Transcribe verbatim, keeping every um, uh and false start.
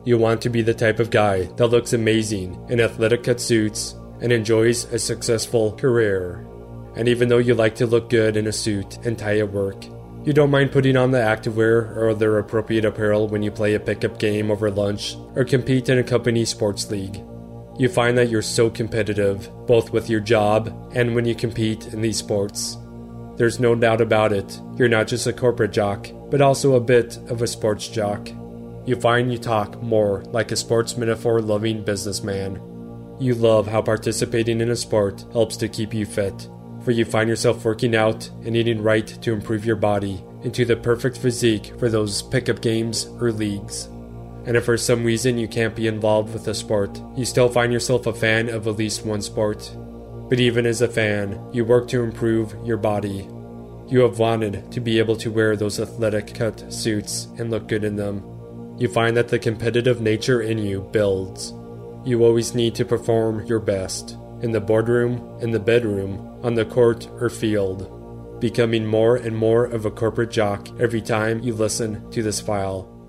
You want to be the type of guy that looks amazing in athletic cut suits and enjoys a successful career. And even though you like to look good in a suit and tie at work, you don't mind putting on the activewear or other appropriate apparel when you play a pickup game over lunch or compete in a company sports league. You find that you're so competitive, both with your job and when you compete in these sports. There's no doubt about it, you're not just a corporate jock, but also a bit of a sports jock. You find you talk more like a sports metaphor-loving businessman. You love how participating in a sport helps to keep you fit, for you find yourself working out and eating right to improve your body into the perfect physique for those pickup games or leagues. And if for some reason you can't be involved with a sport, you still find yourself a fan of at least one sport. But even as a fan, you work to improve your body. You have wanted to be able to wear those athletic cut suits and look good in them. You find that the competitive nature in you builds. You always need to perform your best, in the boardroom, in the bedroom, on the court or field, becoming more and more of a corporate jock every time you listen to this file.